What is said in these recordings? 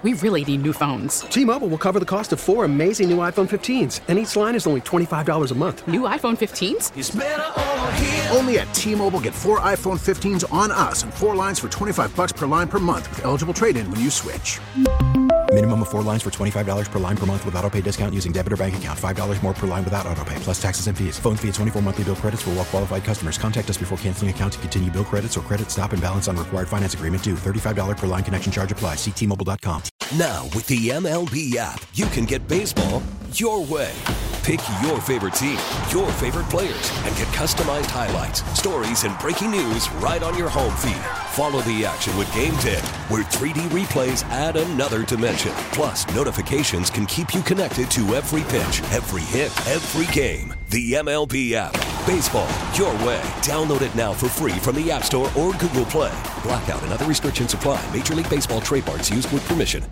We really need new phones. T-Mobile will cover the cost of 4 amazing new iPhone 15s, and each line is only $25 a month. New iPhone 15s? It's better over here. Only at T-Mobile, get 4 iPhone 15s on us and 4 lines for $25 per line per month with eligible trade-in when you switch. Minimum of 4 lines for $25 per line per month with autopay discount using debit or bank account. $5 more per line without autopay, plus taxes and fees. Phone fee at 24 monthly bill credits for well-qualified customers. Contact us before canceling account to continue bill credits or credit stop and balance on required finance agreement due. $35 per line connection charge applies. See T-Mobile.com. Now, with the MLB app, you can get baseball your way. Pick your favorite team, your favorite players, and get customized highlights, stories, and breaking news right on your home feed. Follow the action with Game Day, where 3D replays add another dimension. Plus, notifications can keep you connected to every pitch, every hit, every game. The MLB app. Baseball your way. Download it now for free from the App Store or Google Play. Blackout and other restrictions apply. Major League Baseball trademarks used with permission.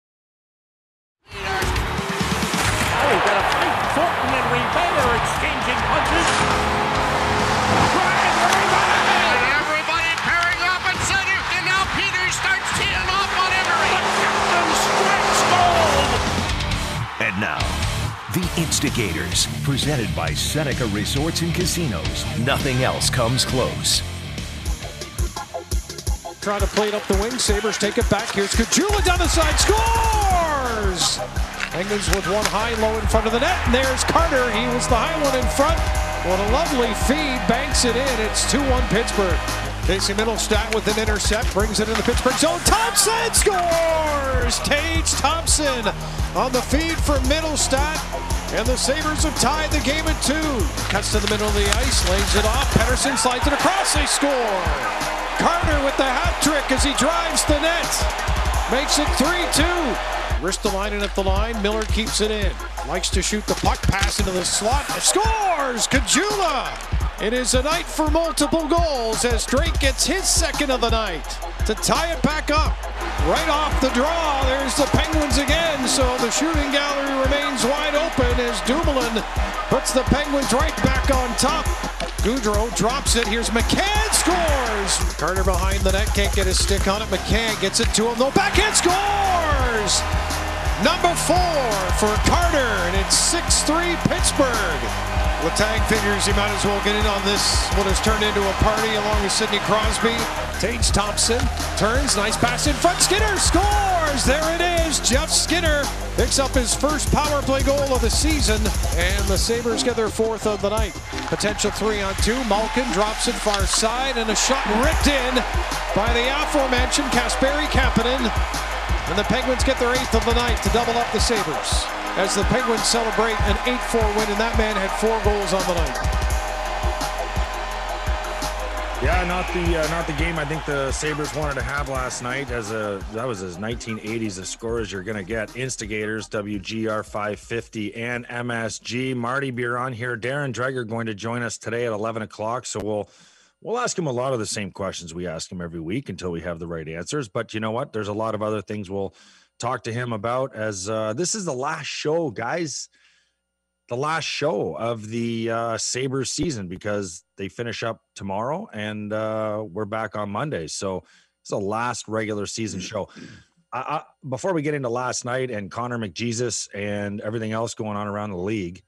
Thornton and Rivera are exchanging punches. And everybody pairing off at center. And now Peters starts teeing off on Emery. The captain strikes gold. And now, the Instigators, presented by Seneca Resorts and Casinos. Nothing else comes close. Trying to play it up the wing. Sabres take it back. Here's Caggiula down the side. Scores! Penguins with one high low in front of the net. And there's Carter. He was the high one in front. What a lovely feed. Banks it in. It's 2-1 Pittsburgh. Casey Mittelstadt with an intercept. Brings it in the Pittsburgh zone. Thompson scores! Tage Thompson on the feed for Mittelstadt. And the Sabres have tied the game at 2. Cuts to the middle of the ice. Lays it off. Pettersson slides it across. They score. Carter with the hat trick as he drives the net. Makes it 3-2. Ristolainen at the line. Miller keeps it in. Likes to shoot the puck. Pass into the slot. Scores! Caggiula! It is a night for multiple goals as Drake gets his second of the night to tie it back up. Right off the draw, there's the Penguins again. So the shooting gallery remains wide open as Dumoulin puts the Penguins right back on top. Gaudreau drops it. Here's McCann, scores! Carter behind the net, can't get his stick on it. McCann gets it to him, no backhand, scores! Number 4 for Carter, and it's 6-3 Pittsburgh. Letang figures he might as well get in on this, what has turned into a party along with Sidney Crosby. Tage Thompson turns, nice pass in front, Skinner scores! There it is, Jeff Skinner picks up his first power play goal of the season, and the Sabres get their 4th of the night. Potential 3-on-2, Malkin drops it far side, and a shot ripped in by the aforementioned Kasperi Kapanen, and the Penguins get their 8th of the night to double up the Sabres as the Penguins celebrate an 8-4 win, and that man had 4 goals on the night. Yeah, not the game I think the Sabres wanted to have last night. That was as 1980s as score as you're going to get. Instigators, WGR 550 and MSG. Marty Biron here. Darren Dreger going to join us today at 11 o'clock. So we'll ask him a lot of the same questions we ask him every week until we have the right answers. But you know what? There's a lot of other things we'll talk to him about as this is the last show, guys. The last show of the Sabres season because they finish up tomorrow and we're back on Monday. So it's the last regular season show. Before we get into last night and Connor McJesus and everything else going on around the league,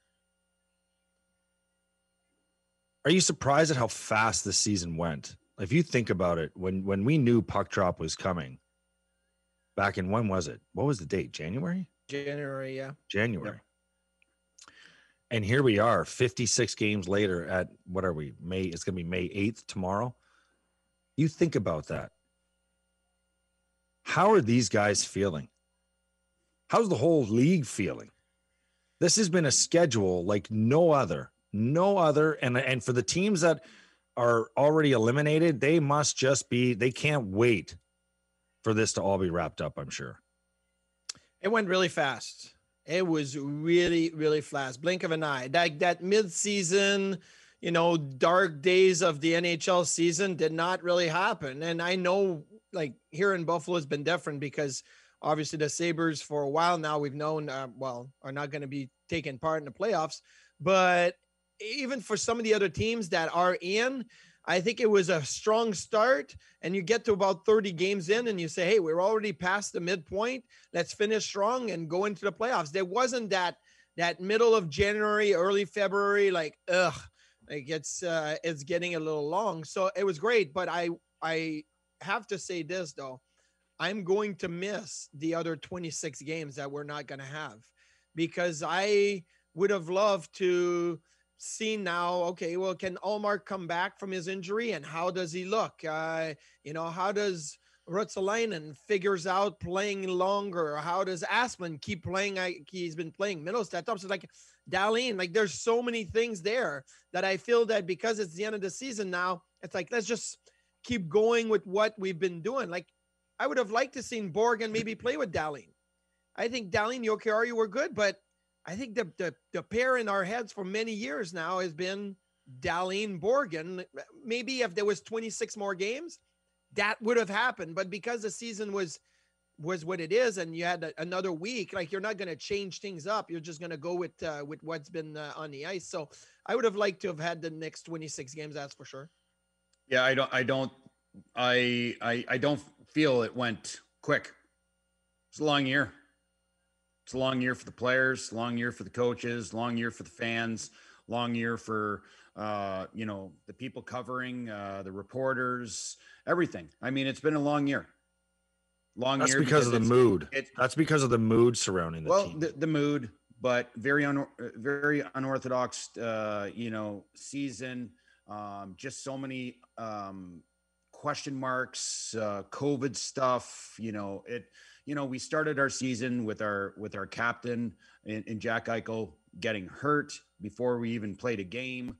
are you surprised at how fast this season went? If you think about it, when we knew puck drop was coming, back in, when was it? What was the date? January, yeah. January. Yep. And here we are 56 games later at, what are we, May? It's going to be May 8th tomorrow. You think about that. How are these guys feeling? How's the whole league feeling? This has been a schedule like no other. And for the teams that are already eliminated, they must just be, they can't wait for this to all be wrapped up, I'm sure. It went really fast. It was really, really fast. Blink of an eye. That mid-season, dark days of the NHL season did not really happen. And I know, like, here in Buffalo has been different because obviously the Sabres for a while now we've known, are not going to be taking part in the playoffs. But even for some of the other teams that are in, I think it was a strong start, and you get to about 30 games in and you say, hey, we're already past the midpoint. Let's finish strong and go into the playoffs. There wasn't that middle of January, early February, like it's getting a little long. So it was great, but I have to say this though, I'm going to miss the other 26 games that we're not going to have, because I would have loved to see now, okay, well, can Ullmark come back from his injury, and how does he look? How does Ruotsalainen figures out playing longer? How does Asplund keep playing? He's been playing Middlestat up. So like Dahlin, like there's so many things there that I feel that because it's the end of the season now, it's like, let's just keep going with what we've been doing. Like I would have liked to seen Borgen maybe play with Dahlin. I think Dahlin, Jokiharju were good, but I think the pair in our heads for many years now has been Dahlin, Borgen. Maybe if there was 26 more games, that would have happened. But because the season was what it is, and you had another week, like you're not going to change things up. You're just going to go with what's been on the ice. So I would have liked to have had the next 26 games. That's for sure. Yeah, I don't feel it went quick. It's a long year. It's a long year for the players, long year for the coaches, long year for the fans, long year for, the people covering, the reporters, everything. I mean, it's been a long year. That's because of the mood. That's because of the mood surrounding the team. The mood, but very unorthodox, season. Just so many question marks, COVID stuff. We started our season with our captain in Jack Eichel getting hurt before we even played a game.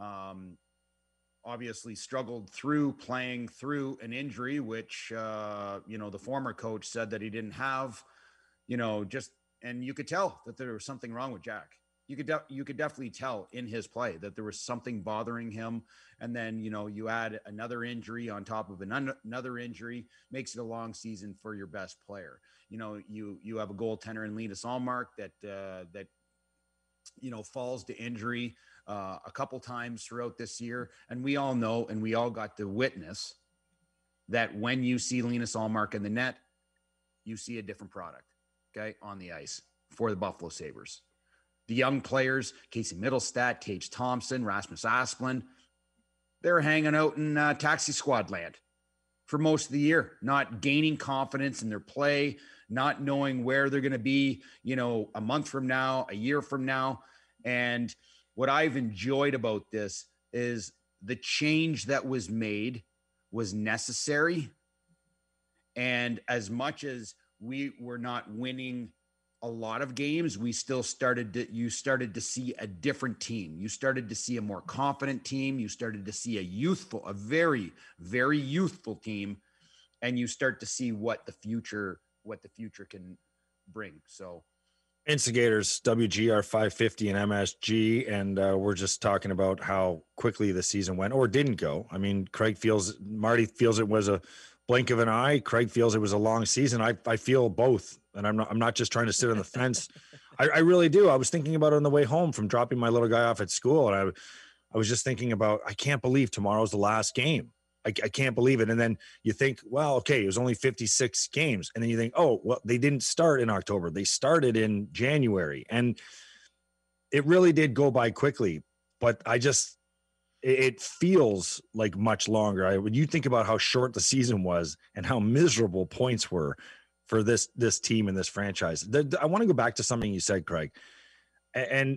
Obviously struggled playing through an injury, which, the former coach said that he didn't have, and you could tell that there was something wrong with Jack. You could definitely tell in his play that there was something bothering him. And then, you add another injury on top of another injury, makes it a long season for your best player. You have a goaltender in Linus Ullmark that falls to injury a couple times throughout this year. And we all know, and we all got to witness that when you see Linus Ullmark in the net, you see a different product, okay, on the ice for the Buffalo Sabres. The young players, Casey Middlestat, Tage Thompson, Rasmus Asplund, they're hanging out in taxi squad land for most of the year, not gaining confidence in their play, not knowing where they're going to be, a month from now, a year from now. And what I've enjoyed about this is the change that was made was necessary. And as much as we were not winning a lot of games, you started to see a different team. You started to see a more confident team. You started to see a very, very youthful team, and you start to see what the future can bring. So Instigators, WGR 550 and MSG. And we're just talking about how quickly the season went or didn't go. I mean, Marty feels it was a blink of an eye. Craig feels it was a long season. I feel both. And I'm not just trying to sit on the fence. I really do. I was thinking about it on the way home from dropping my little guy off at school. And I was just thinking about, I can't believe tomorrow's the last game. I can't believe it. And then you think, well, okay, it was only 56 games. And then you think, oh, well, they didn't start in October. They started in January. And it really did go by quickly. But it feels like much longer. When you think about how short the season was and how miserable points were for this team and this franchise. I want to go back to something you said, Craig. And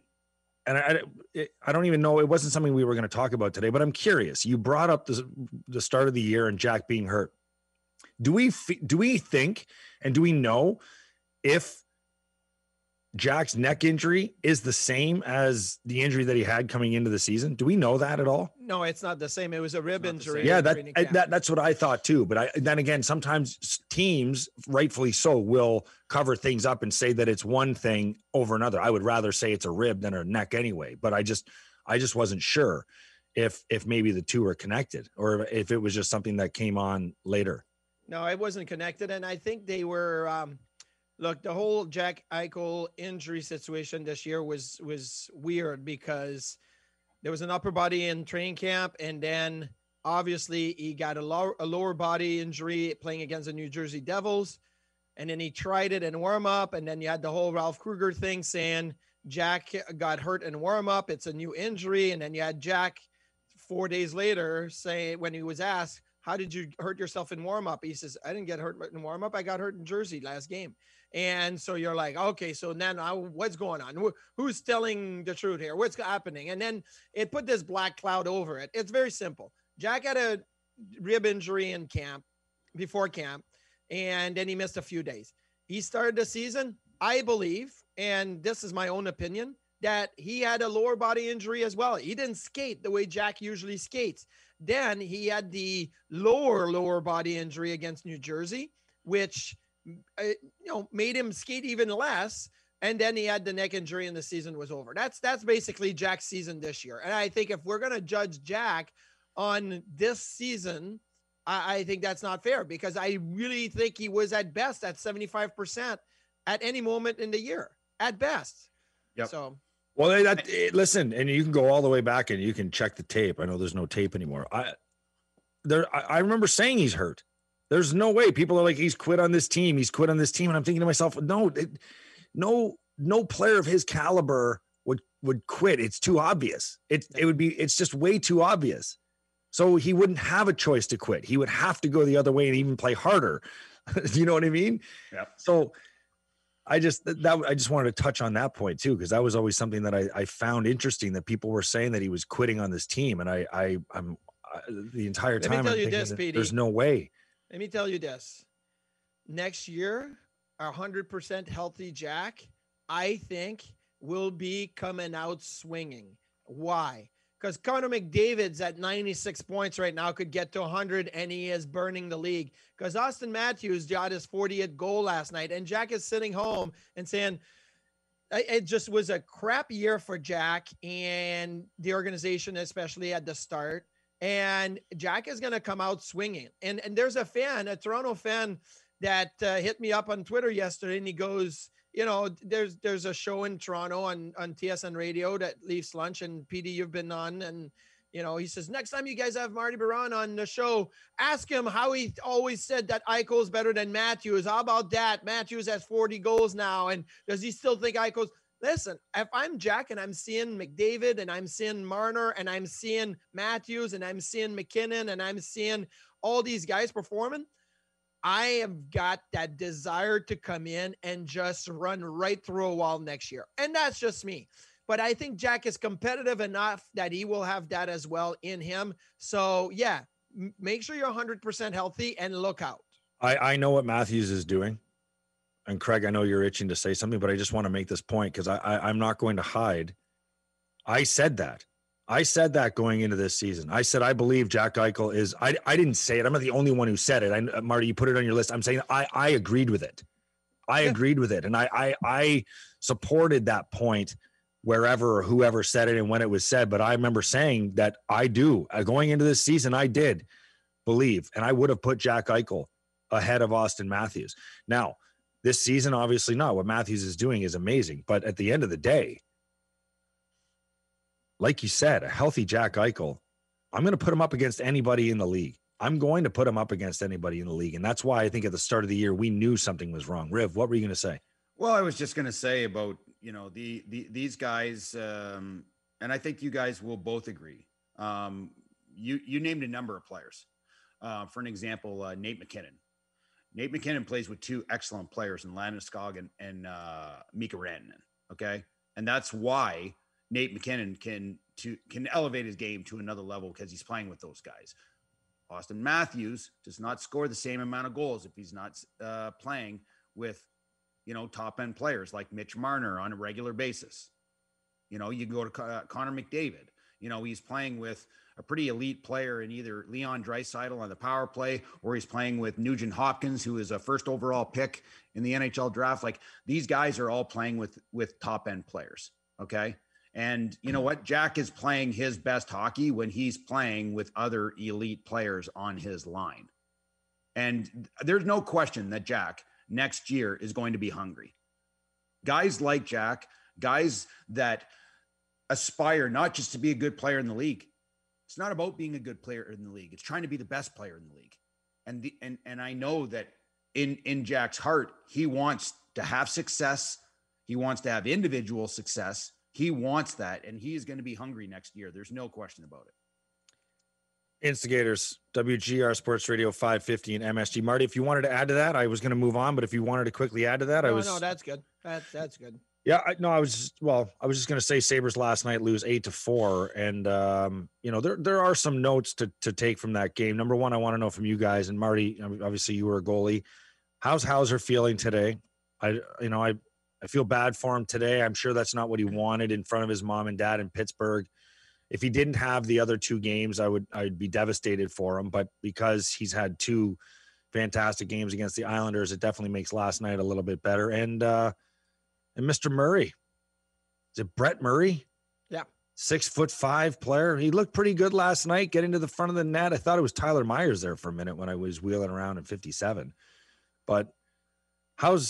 I don't even know, it wasn't something we were going to talk about today, but I'm curious. You brought up the start of the year and Jack being hurt. Do we think, and do we know if Jack's neck injury is the same as the injury that he had coming into the season? Do we know that at all? No, it's not the same. It was a rib injury. Yeah, that's what I thought too. But then again, sometimes teams, rightfully so, will cover things up and say that it's one thing over another. I would rather say it's a rib than a neck anyway. But I just wasn't sure if maybe the two are connected or if it was just something that came on later. No, it wasn't connected. And I think they were look, the whole Jack Eichel injury situation this year was weird because there was an upper body in training camp, and then Obviously, he got a lower body injury playing against the New Jersey Devils. And then he tried it in warm up. And then you had the whole Ralph Kruger thing saying Jack got hurt in warm up. It's a new injury. And then you had Jack 4 days later say, when he was asked, how did you hurt yourself in warm up? He says, I didn't get hurt in warm up. I got hurt in Jersey last game. And so you're like, okay, so then what's going on? Who's telling the truth here? What's happening? And then it put this black cloud over it. It's very simple. Jack had a rib injury in camp, before camp, and then he missed a few days. He started the season, I believe, and this is my own opinion, that he had a lower body injury as well. He didn't skate the way Jack usually skates. Then he had the lower body injury against New Jersey, which made him skate even less. And then he had the neck injury and the season was over. That's basically Jack's season this year. And I think if we're going to judge Jack on this season, I think that's not fair, because I really think he was at best at 75% at any moment in the year, at best. Yep. So, well, listen, and you can go all the way back and you can check the tape. I know there's no tape anymore. I remember saying he's hurt. There's no way. People are like, he's quit on this team. He's quit on this team. And I'm thinking to myself, no player of his caliber would quit. It's too obvious. It's just way too obvious. So he wouldn't have a choice to quit. He would have to go the other way and even play harder. Do you know what I mean? Yeah. So I just wanted to touch on that point too, because that was always something that I found interesting, that people were saying that he was quitting on this team. And I'm the entire time, let me tell you thinking this, Petey. There's no way. Let me tell you this. Next year, 100% healthy Jack, I think, will be coming out swinging. Why? Because Connor McDavid's at 96 points right now, could get to 100, and he is burning the league. Because Austin Matthews got his 40th goal last night, and Jack is sitting home and saying, it just was a crap year for Jack and the organization, especially at the start. And Jack is going to come out swinging. And there's a Toronto fan that hit me up on Twitter yesterday, and he goes, there's a show in Toronto on TSN radio that Leafs Lunch, and PD, you've been on. And, he says, next time you guys have Marty Biron on the show, ask him how he always said that Eichel's better than Matthews. How about that? Matthews has 40 goals now. And does he still think Eichel's? Listen, if I'm Jack and I'm seeing McDavid and I'm seeing Marner and I'm seeing Matthews and I'm seeing McKinnon and I'm seeing all these guys performing, I have got that desire to come in and just run right through a wall next year. And that's just me. But I think Jack is competitive enough that he will have that as well in him. So, yeah, make sure you're 100% healthy and look out. I know what Matthews is doing. And Craig, I know you're itching to say something, but I just want to make this point, because I'm not going to hide. I said that. I said that going into this season. I said I believe Jack Eichel is. I didn't say it. I'm not the only one who said it. Marty, you put it on your list. I'm saying I agreed with it. I agreed with it, and I supported that point wherever or whoever said it and when it was said. But I remember saying that I do. Going into this season, I did believe, and I would have put Jack Eichel ahead of Austin Matthews. Now, this season, obviously not. What Matthews is doing is amazing. But at the end of the day, like you said, a healthy Jack Eichel, I'm going to put him up against anybody in the league. I'm going to put him up against anybody in the league. And that's why I think at the start of the year, we knew something was wrong. Riv, what were you going to say? Well, I was just going to say about, these guys, and I think you guys will both agree. You named a number of players. For an example, Nate McKinnon. Nate McKinnon plays with two excellent players in Landeskog and Mika Rantanen. Okay. And that's why Nate McKinnon can elevate his game to another level, because he's playing with those guys. Austin Matthews does not score the same amount of goals if he's not playing with, top end players like Mitch Marner on a regular basis. You go to Connor McDavid, he's playing with a pretty elite player in either Leon Draisaitl on the power play, or he's playing with Nugent Hopkins, who is a first overall pick in the NHL draft. Like, these guys are all playing with top end players. Okay. And you know what? Jack is playing his best hockey when he's playing with other elite players on his line. And there's no question that Jack next year is going to be hungry. Guys like Jack, guys that aspire not just to be a good player in the league, It's not about being a good player in the league. It's trying to be the best player in the league. And I know that in Jack's heart, he wants to have success. He wants to have individual success. He wants that, and he is going to be hungry next year. There's no question about it. Instigators, WGR Sports Radio 550 and MSG. Marty, if you wanted to add to that, I was going to move on, but if you wanted to quickly add to that, No, that's good. That's good. Yeah, I was just going to say Sabres last night lose 8-4. And, there are some notes to take from that game. Number one, I want to know from you guys, and Marty, obviously you were a goalie. How's Hauser feeling today? I feel bad for him today. I'm sure that's not what he wanted in front of his mom and dad in Pittsburgh. If he didn't have the other two games, I'd be devastated for him. But because he's had two fantastic games against the Islanders, it definitely makes last night a little bit better. And Mr. Murray, is it Brett Murray? Yeah. 6'5" player. He looked pretty good last night, getting to the front of the net. I thought it was Tyler Myers there for a minute when I was wheeling around in 57. But how's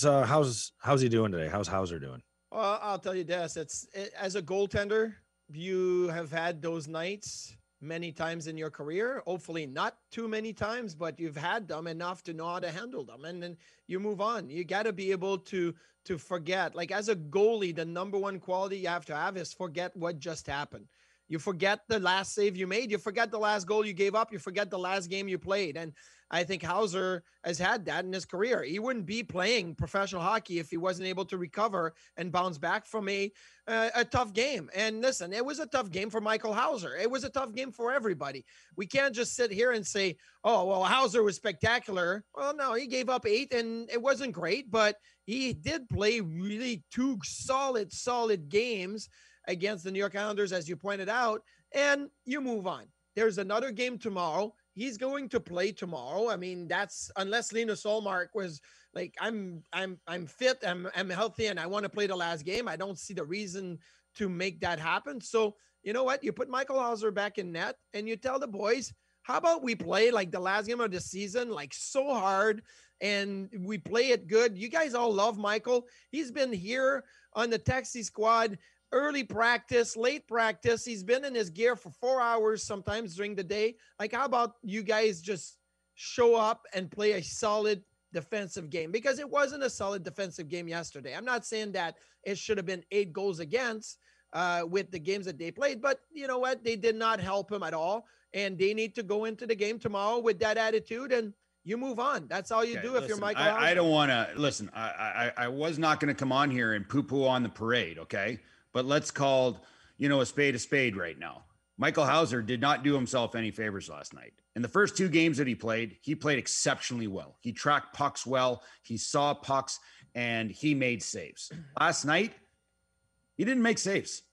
he doing today? How's Hauser doing? Well, I'll tell you this. As a goaltender, you have had those nights many times in your career. Hopefully not too many times, but you've had them enough to know how to handle them. And then you move on. You got to be able to forget. Like, as a goalie, the number one quality you have to have is forget what just happened. You forget the last save you made. You forget the last goal you gave up. You forget the last game you played. And I think Hauser has had that in his career. He wouldn't be playing professional hockey if he wasn't able to recover and bounce back from a tough game. And listen, it was a tough game for Michael Hauser. It was a tough game for everybody. We can't just sit here and say, oh, well, Hauser was spectacular. Well, no, he gave up 8 and it wasn't great, but he did play really 2 solid games against the New York Islanders, as you pointed out, and you move on. There's another game tomorrow. He's going to play tomorrow. I mean, that's unless Linus Ullmark was like, I'm fit, I'm healthy, and I want to play the last game. I don't see the reason to make that happen. So you know what? You put Michael Hauser back in net, and you tell the boys, how about we play like the last game of the season, like so hard, and we play it good. You guys all love Michael. He's been here on the Taxi Squad. Early practice, late practice. He's been in his gear for 4 hours sometimes during the day. Like, how about you guys just show up and play a solid defensive game? Because it wasn't a solid defensive game yesterday. I'm not saying that it should have been 8 goals against with the games that they played, but you know what? They did not help him at all. And they need to go into the game tomorrow with that attitude, and you move on. That's all you do if you're Michael Hauser. I don't want to listen. I was not going to come on here and poo-poo on the parade, okay? But let's call, a spade right now. Michael Hauser did not do himself any favors last night. In the first 2 games that he played exceptionally well. He tracked pucks well. He saw pucks, and he made saves. Last night, he didn't make saves.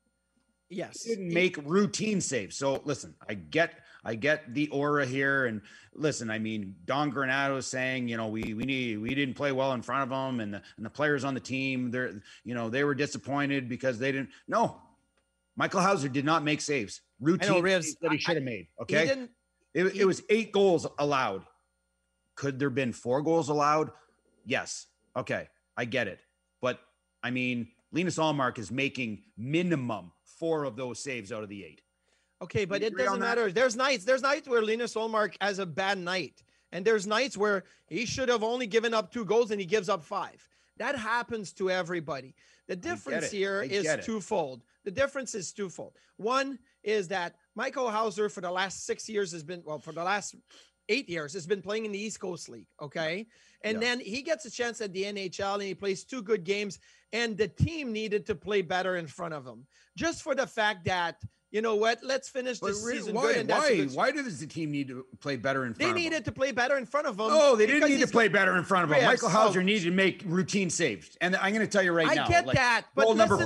Yes. He didn't make routine saves. So listen, I get the aura here. And listen, I mean, Don Granato is saying, we didn't play well in front of them, and the players on the team, they were disappointed because they didn't. No, Michael Hauser did not make saves. Routine saves that he should have made. Okay. It was 8 goals allowed. Could there have been 4 goals allowed? Yes. Okay. I get it. But I mean, Linus Ullmark is making minimum 4 of those saves out of the 8. Okay, but it doesn't matter. There's nights where Linus Ullmark has a bad night. And there's nights where he should have only given up 2 goals and he gives up 5. That happens to everybody. The difference here is twofold. The difference is twofold. One is that Michael Hauser for the last 6 years for the last 8 years has been playing in the East Coast League. Okay. And then he gets a chance at the NHL and he plays 2 good games, and the team needed to play better in front of him just for the fact that, you know what? Let's finish this season good. Why does the team need to play better in front of him? They needed to play better in front of him. Oh, they didn't need to play better in front of him. Michael Hauser needed to make routine saves. And I'm going to tell you right now. I get that. But goal number 4,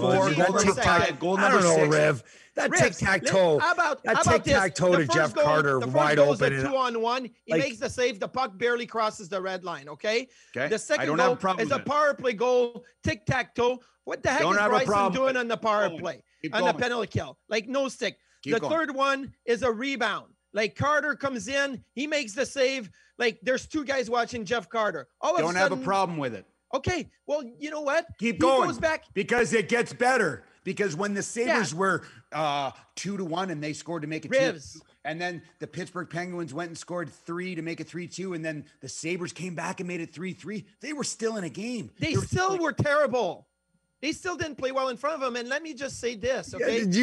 goal number 6. Rev. That tic-tac-toe. How about tic-tac-toe to Jeff Carter wide open. The 2-on-1. He makes the save. The puck barely crosses the red line, okay? The second goal is a power play goal, tic-tac-toe. What the heck is Bryson doing on the power play? On the penalty kill? Like, no stick. The third one is a rebound. Like, Carter comes in, he makes the save. Like, there's 2 guys watching Jeff Carter. Don't have a problem with it. Okay, well, you know what? Keep going. Goes back because it gets better. because when the Sabres were 2-1 and they scored to make it 2, and then the Pittsburgh Penguins went and scored 3 to make it 3-2, and then the Sabres came back and made it 3-3. They were still in a game. They still were terrible. They still didn't play well in front of him. And let me just say this, okay? Yeah,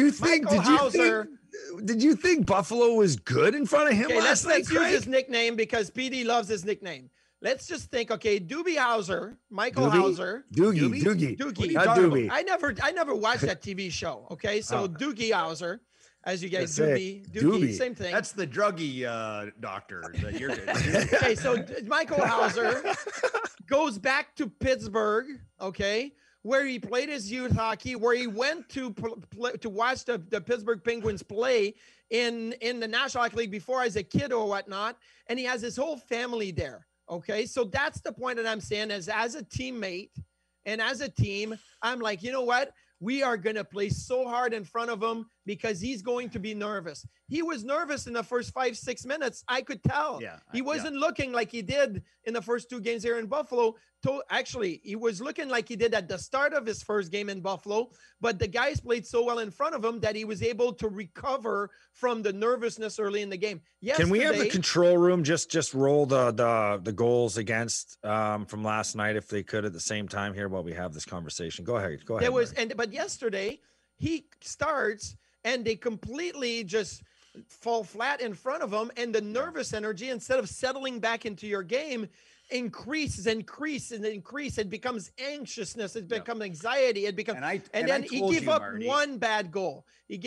did you think Buffalo was good in front of him last night? Let's use his nickname because PD loves his nickname. Let's just think, okay, Doobie Hauser, Michael Hauser. Doogie. Not Doobie. I never watched that TV show, okay? So Doogie Hauser. As you guys, Doogie, same thing. That's the druggie doctor that you're doing. Okay, so Michael Hauser goes back to Pittsburgh, okay, where he played his youth hockey, where he went to watch the Pittsburgh Penguins play in the National Hockey League before as a kid or whatnot, and he has his whole family there, okay? So that's the point that I'm saying is as a teammate and as a team, I'm like, you know what? We are going to play so hard in front of him because he's going to be nervous. He was nervous in the first 5-6 minutes. I could tell. He wasn't looking like he did in the first 2 games here in Buffalo. Actually, he was looking like he did at the start of his first game in Buffalo, but the guys played so well in front of him that he was able to recover from the nervousness early in the game. Can we have the control room just roll the goals against from last night if they could at the same time here while we have this conversation? Go ahead. But yesterday he starts and they completely just fall flat in front of him, and the nervous energy, instead of settling back into your game, increases. It becomes anxiousness. It becomes anxiety. It becomes, and then he gave up one bad goal.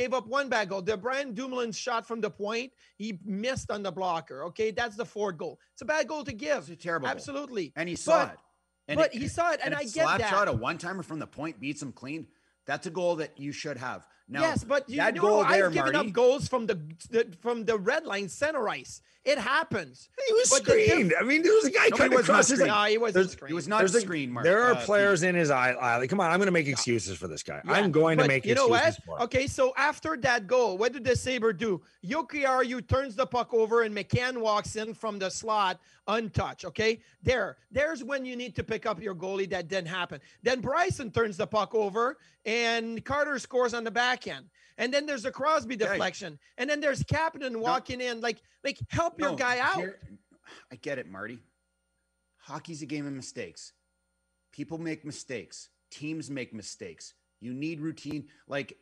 The Brian Dumoulin shot from the point, he missed on the blocker. Okay, that's the 4th goal. It's a bad goal to give. It's a terrible absolutely. Goal. And he saw it. He saw it, and I get that. Slap shot, a one-timer from the point, beats him clean. That's a goal that you should have. Now, yes, but I've given up goals from the red line center ice. It happens. He was screened. I mean, there was a guy cutting across his eye. No, he wasn't screened. He was not screened, Mark. There are players in his eye. Come on, I'm going to make excuses for this guy. Yeah, I'm going to make excuses for him. Okay, so after that goal, what did the Sabre do? Jokiharju turns the puck over and McCann walks in from the slot untouched, okay? There's when you need to pick up your goalie. That didn't happen. Then Bryson turns the puck over and Carter scores on the back end. And then there's a Crosby deflection. And then there's Kapanen walking in. Like help your guy out. I get it, Marty. Hockey's a game of mistakes. People make mistakes. Teams make mistakes. You need routine. Like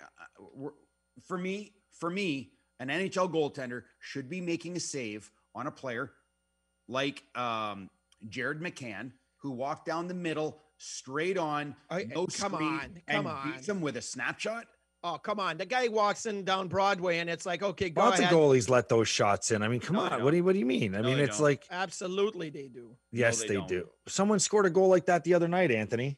for me, an NHL goaltender should be making a save on a player like Jared McCann, who walked down the middle straight on, beats him with a snapshot. Oh, come on. The guy walks in down Broadway and it's like, okay, go ahead. Lots of goalies let those shots in. I mean, come on. What do you mean? I mean, it's like. Absolutely they do. Yes, they do. Someone scored a goal like that the other night, Anthony.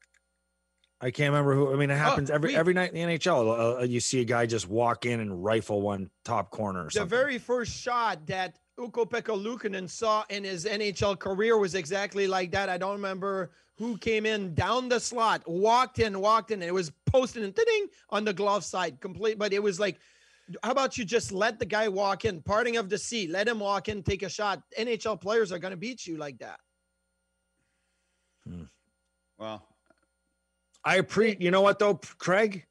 I can't remember who. I mean, it happens every night in the NHL. You see a guy just walk in and rifle one top corner or something. The very first shot that Ukko-Pekka Luukkonen saw in his NHL career was exactly like that. I don't remember who came in down the slot, walked in, and it was posted and ding on the glove side complete. But it was like, how about you just let the guy walk in, parting of the sea, let him walk in, take a shot. NHL players are going to beat you like that. Well, I appreciate, you know what though, Craig,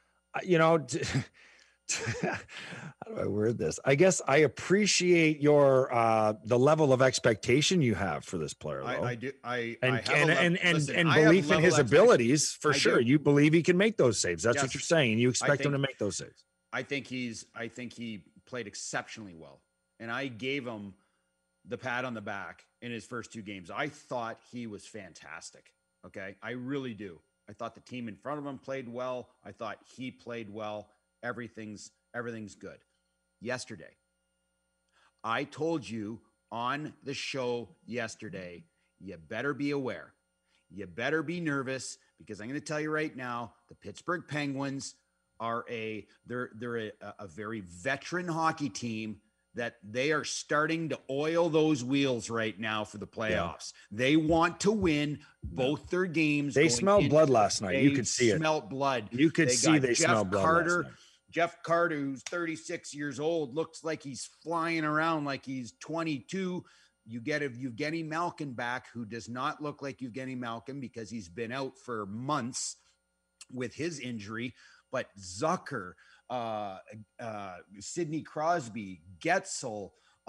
how do I word this? I guess I appreciate your the level of expectation you have for this player. Though. I do. And belief in his abilities for sure. You believe he can make those saves. That's what you're saying. You expect him to make those saves. I think he played exceptionally well, and I gave him the pat on the back in his first 2 games. I thought he was fantastic. Okay, I really do. I thought the team in front of him played well. I thought he played well. Everything's good. Yesterday, I told you on the show yesterday, you better be aware. You better be nervous because I'm going to tell you right now, the Pittsburgh Penguins are they're a very veteran hockey team that they are starting to oil those wheels right now for the playoffs. Yeah. They want to win both their games. They smelled blood last night. You could see it. Smelled blood. You could see they smelled blood last night. Jeff Carter, who's 36 years old, looks like he's flying around like he's 22. You get Evgeny Malkin back, who does not look like Evgeny Malkin because he's been out for months. with his injury, but Zucker, Sidney Crosby, Getzel,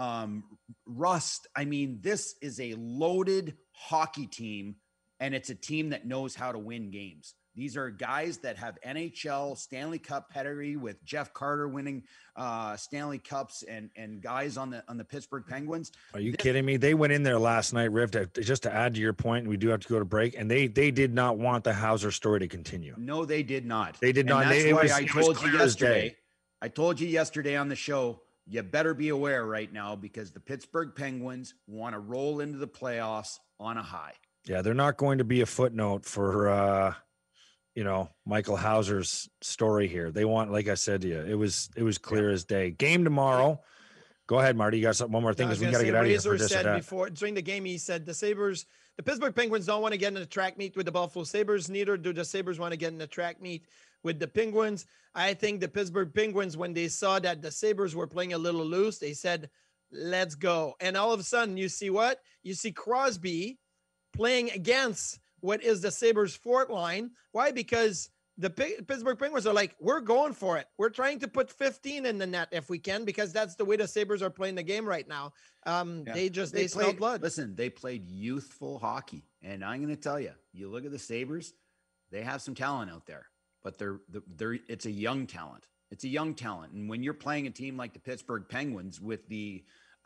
Rust. I mean, this is a loaded hockey team, and it's a team that knows how to win games. These are guys that have NHL Stanley Cup pedigree, with Jeff Carter winning Stanley Cups, and guys on the Pittsburgh Penguins. Are you kidding me? They went in there last night, Riv, just to add to your point, we do have to go to break, and they did not want the Hauser story to continue. No, they did not. They did not. That's why I told you yesterday. I told you yesterday on the show, you better be aware right now, because the Pittsburgh Penguins want to roll into the playoffs on a high. Yeah, they're not going to be a footnote for Michael Hauser's story here. They want, like I said to you, it was clear as day. Game tomorrow. Go ahead, Marty. You got one more thing, because we got to get out of here for this or that. Before, during the game, he said the Pittsburgh Penguins don't want to get in a track meet with the Buffalo Sabres. Neither do the Sabres want to get in a track meet with the Penguins. I think the Pittsburgh Penguins, when they saw that the Sabres were playing a little loose, they said, let's go. And all of a sudden, you see what? You see Crosby playing against what is the Sabres' fourth line. Why? Because the Pittsburgh Penguins are like, we're going for it. We're trying to put 15 in the net if we can, because that's the way the Sabres are playing the game right now. They smell blood. Listen, they played youthful hockey. And I'm going to tell you, you look at the Sabres, they have some talent out there, but it's a young talent. It's a young talent. And when you're playing a team like the Pittsburgh Penguins with the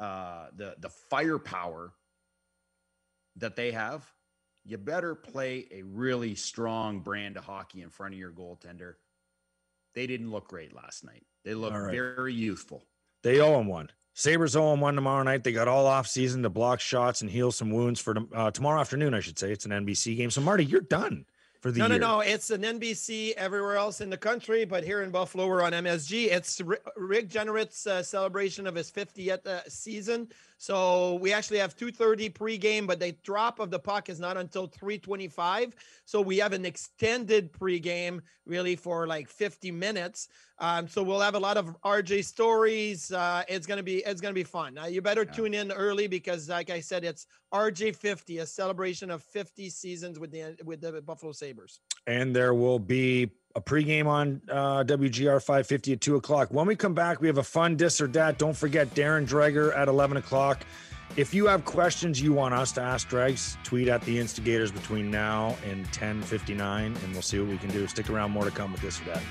firepower that they have, you better play a really strong brand of hockey in front of your goaltender. They didn't look great last night. They looked very youthful. They owe him one. Sabres owe him one tomorrow night. They got all off season to block shots and heal some wounds for tomorrow afternoon, I should say. It's an NBC game. So, Marty, you're done for the year. No. It's an NBC everywhere else in the country, but here in Buffalo, we're on MSG. It's Rick Jennerit's celebration of his 50th season. So we actually have 2:30 pregame, but the drop of the puck is not until 3:25. So we have an extended pregame really for like 50 minutes. So we'll have a lot of RJ stories. It's gonna be fun. You better tune in early, because, like I said, it's RJ 50, a celebration of 50 seasons with the Buffalo Sabres. And there will be a pregame on WGR 550 at 2:00. When we come back, we have a fun Dis or Dat. Don't forget Darren Dreger at 11 o'clock. If you have questions you want us to ask Dregs, tweet at the Instigators between now and 10:59, and we'll see what we can do. Stick around, more to come with Dis or Dat.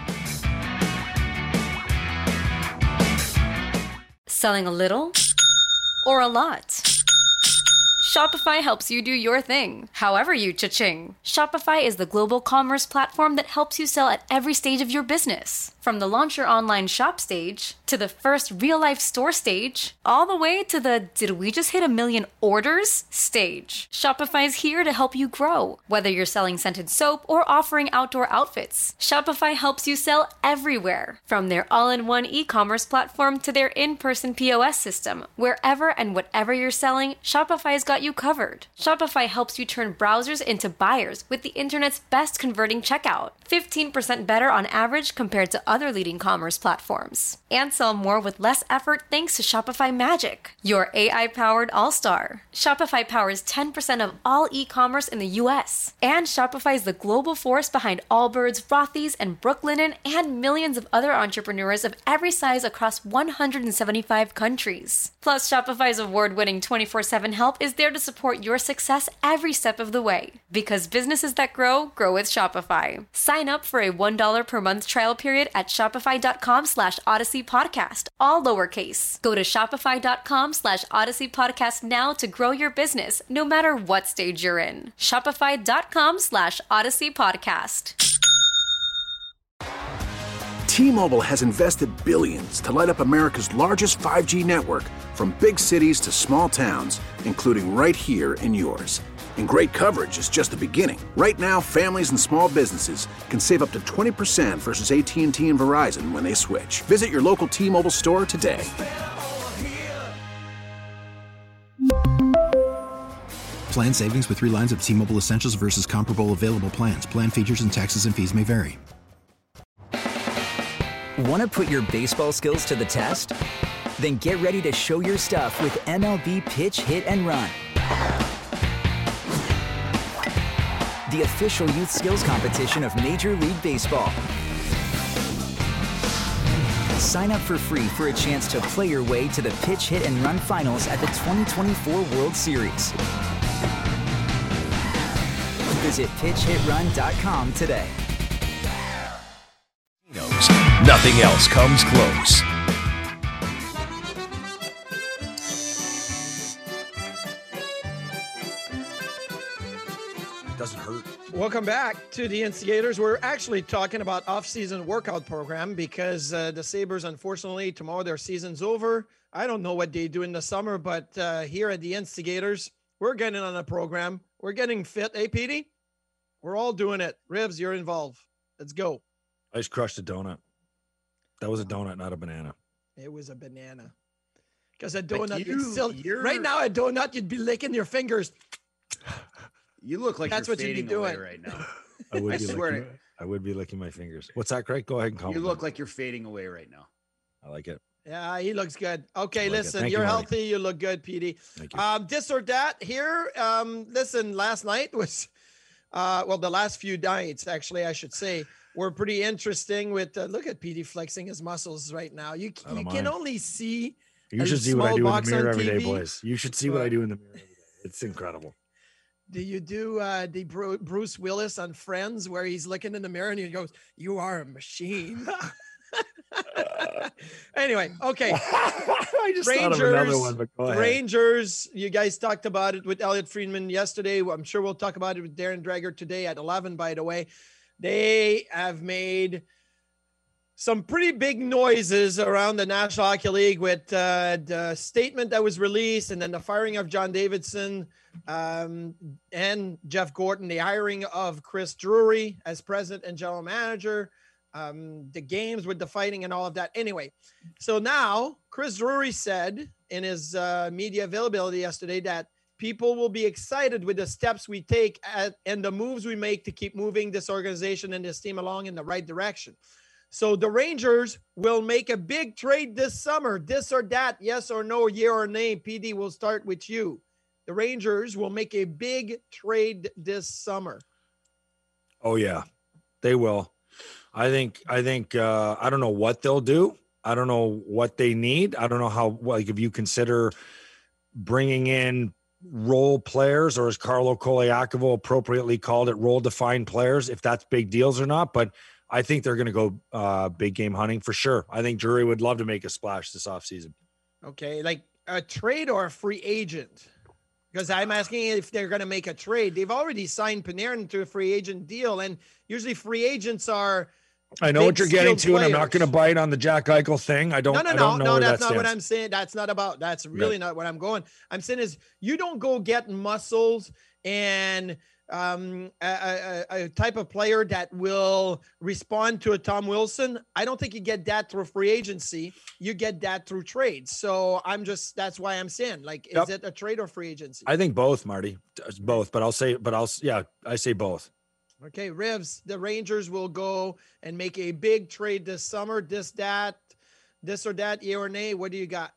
Selling a little or a lot? Shopify helps you do your thing, however you cha-ching. Shopify is the global commerce platform that helps you sell at every stage of your business. From the launch your online shop stage, to the first real-life store stage, all the way to the did we just hit 1 million orders stage. Shopify's here to help you grow. Whether you're selling scented soap or offering outdoor outfits, Shopify helps you sell everywhere. From their all-in-one e-commerce platform to their in-person POS system, wherever and whatever you're selling, Shopify's got you covered. Shopify helps you turn browsers into buyers with the internet's best converting checkout. 15% better on average compared to other leading commerce platforms. And sell more with less effort thanks to Shopify Magic, your AI-powered all-star. Shopify powers 10% of all e-commerce in the US. And Shopify is the global force behind Allbirds, Rothy's, and Brooklinen, and millions of other entrepreneurs of every size across 175 countries. Plus, Shopify's award-winning 24/7 help is there to support your success every step of the way. Because businesses that grow, grow with Shopify. Sign up for a $1 per month trial period at shopify.com/Odyssey Podcast, all lowercase. Go to shopify.com/Odyssey Podcast now to grow your business, no matter what stage you're in. Shopify.com/Odyssey Podcast. T-Mobile has invested billions to light up America's largest 5G network, from big cities to small towns, including right here in yours. And great coverage is just the beginning. Right now, families and small businesses can save up to 20% versus AT&T and Verizon when they switch. Visit your local T-Mobile store today. Plan savings with 3 lines of T-Mobile Essentials versus comparable available plans. Plan features and taxes and fees may vary. Want to put your baseball skills to the test? Then get ready to show your stuff with MLB Pitch, Hit, and Run. the official youth skills competition of Major League Baseball. Sign up for free for a chance to play your way to the pitch, hit, and run finals at the 2024 World Series. Visit pitchhitrun.com today. Nothing else comes close. Doesn't hurt. Welcome back to the Instigators. We're actually talking about off-season workout program because the Sabres, unfortunately, tomorrow their season's over. I don't know what they do in the summer, but here at the Instigators, we're getting on a program. We're getting fit. Hey, Petey? We're all doing it. Rivs, you're involved. Let's go. I just crushed a donut. That was a donut, not a banana. It was a banana. Because a donut, right now, a donut, you'd be licking your fingers. You look like that's you're what you'd be fading away doing right now. I would be licking my fingers. What's that, Craig? Go ahead and call me. You look like you're fading away right now. I like it. Yeah, he looks good. Okay, listen, Thank you're you, healthy. You look good, Petey. Thank you. This or that here. Listen, last night was, the last few nights, actually, I should say, were pretty interesting with, look at Petey flexing his muscles right now. You can only see. You should see what I do in the mirror every day, TV. boys. You should see what I do in the mirror every day. It's incredible. Do you do the Bruce Willis on Friends where he's looking in the mirror and he goes, "You are a machine." Anyway, okay. I just thought of another one, but go ahead. Rangers, you guys talked about it with Elliot Friedman yesterday. I'm sure we'll talk about it with Darren Dreger today at 11, by the way. They have made some pretty big noises around the National Hockey League with the statement that was released and then the firing of John Davidson and Jeff Gorton, the hiring of Chris Drury as president and general manager, the games with the fighting and all of that. Anyway, so now Chris Drury said in his media availability yesterday that people will be excited with the steps we take and the moves we make to keep moving this organization and this team along in the right direction. So the Rangers will make a big trade this summer. This or that, yes or no, yeah or nay. PD, will start with you. The Rangers will make a big trade this summer. Oh yeah, they will. I think I don't know what they'll do. I don't know what they need. I don't know how, like, if you consider bringing in role players, or as Carlo Koliakovo appropriately called it, role defined players, if that's big deals or not. But I think they're going to go big game hunting for sure. I think Drury would love to make a splash this offseason. Okay, like a trade or a free agent? Because I'm asking if they're going to make a trade. They've already signed Panarin to a free agent deal, and usually free agents are. I know what you're getting to, and I'm not going to bite on the Jack Eichel thing. I don't know. No, that's not what I'm saying. That's not about. That's really not what I'm going. I'm saying is you don't go get muscles and a type of player that will respond to a Tom Wilson. I don't think you get that through free agency. You get that through trades. So that's why I'm saying, like, is it a trade or free agency? I think both, Marty. It's both, I say both. Okay, Rivs, the Rangers will go and make a big trade this summer. This or that, yeah or nay. What do you got?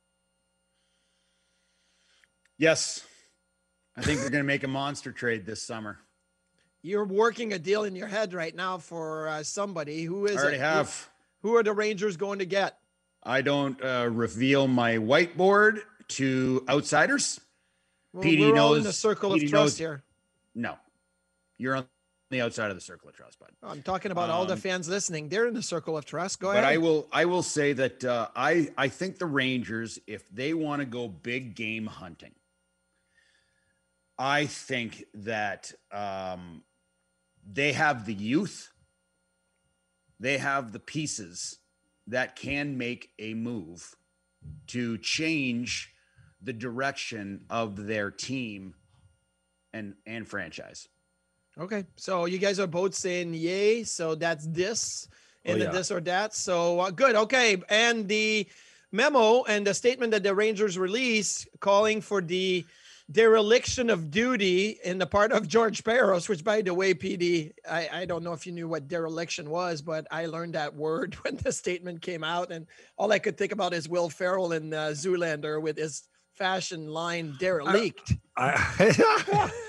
Yes. I think they're going to make a monster trade this summer. You're working a deal in your head right now for somebody. Who is it? I already have. Who are the Rangers going to get? I don't reveal my whiteboard to outsiders. Well, we're all in the circle of trust here. No, you're on the outside of the circle of trust, bud. I'm talking about all the fans listening. They're in the circle of trust. Go ahead. But I will say that I think the Rangers, if they want to go big game hunting, I think that they have the youth, they have the pieces that can make a move to change the direction of their team and franchise. Okay, so you guys are both saying yay, so that's this and this or that. So good, okay. And the memo and the statement that the Rangers released calling for the dereliction of duty in the part of George Parros, which, by the way, PD, I don't know if you knew what dereliction was, but I learned that word when the statement came out, and all I could think about is Will Ferrell in Zoolander with his fashion line derelict.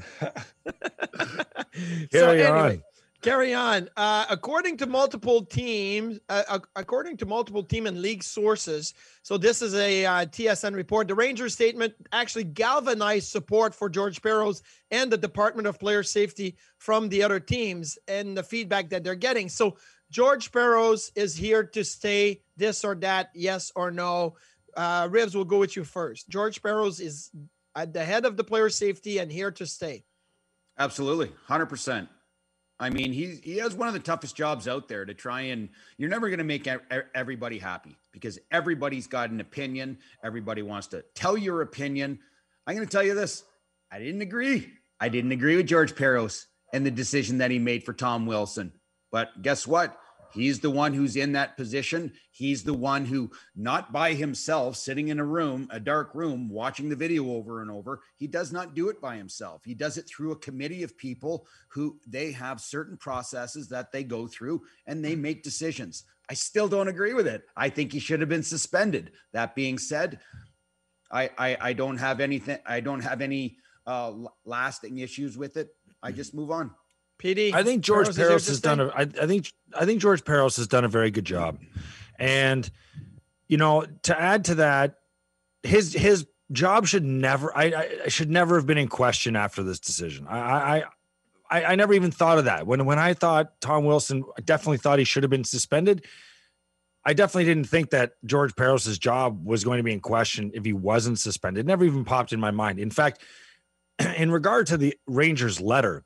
Carry on. According to multiple team and league sources, so this is a TSN report, the Rangers statement actually galvanized support for George Parros and the Department of Player Safety from the other teams and the feedback that they're getting. So George Parros is here to stay, this or that, yes or no. Rivs, will go with you first. George Parros is at the head of the player safety and here to stay. Absolutely. 100%. I mean, he has one of the toughest jobs out there to try, and you're never going to make everybody happy because everybody's got an opinion. Everybody wants to tell your opinion. I'm going to tell you this. I didn't agree with George Parros and the decision that he made for Tom Wilson. But guess what? He's the one who's in that position. He's the one who, not by himself, sitting in a dark room, watching the video over and over. He does not do it by himself. He does it through a committee of people who they have certain processes that they go through and they make decisions. I still don't agree with it. I think he should have been suspended. That being said, I don't have anything. I don't have any lasting issues with it. I just move on. PD, I think George Parros has done I think George Parros has done a very good job. And, to add to that, his job should never have been in question after this decision. I never even thought of that. When I thought Tom Wilson, I definitely thought he should have been suspended. I definitely didn't think that George Parros' job was going to be in question if he wasn't suspended. It never even popped in my mind. In fact, in regard to the Rangers letter,